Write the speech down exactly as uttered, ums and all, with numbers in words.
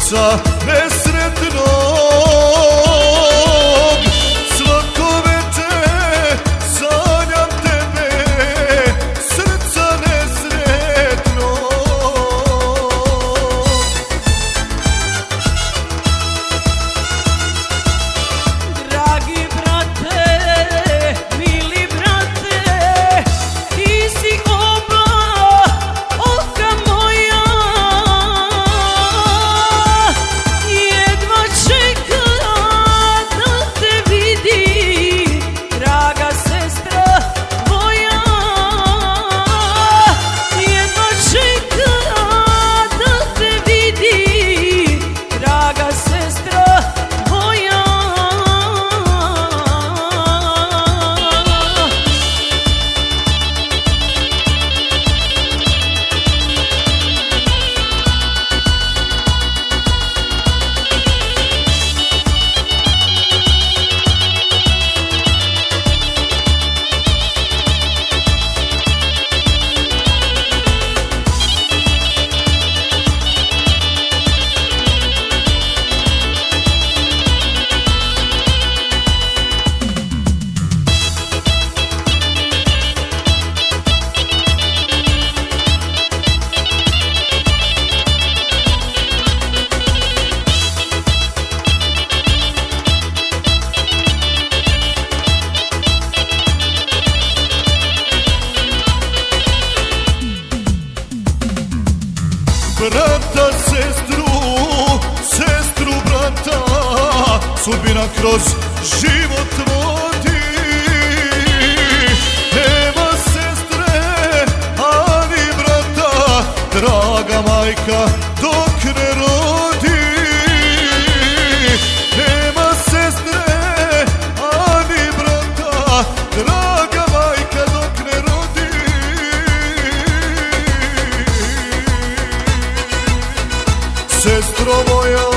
srca nesretnog. Svako večer sanjam tebe, srca nesretnog. Dragi brate, mili brate, ti si oba oka moja. Jedva čekam da te vidim, draga sestra moja. Jedva čekam da te vidim, draga sestra moja. Brata, sestru, sestru, brata, sudbina kroz život vodi. Nema sestre, ani brata, draga majka dok ne rodi. Nema sestre, ani brata, draga majka dok ne rodi. Sestro moja,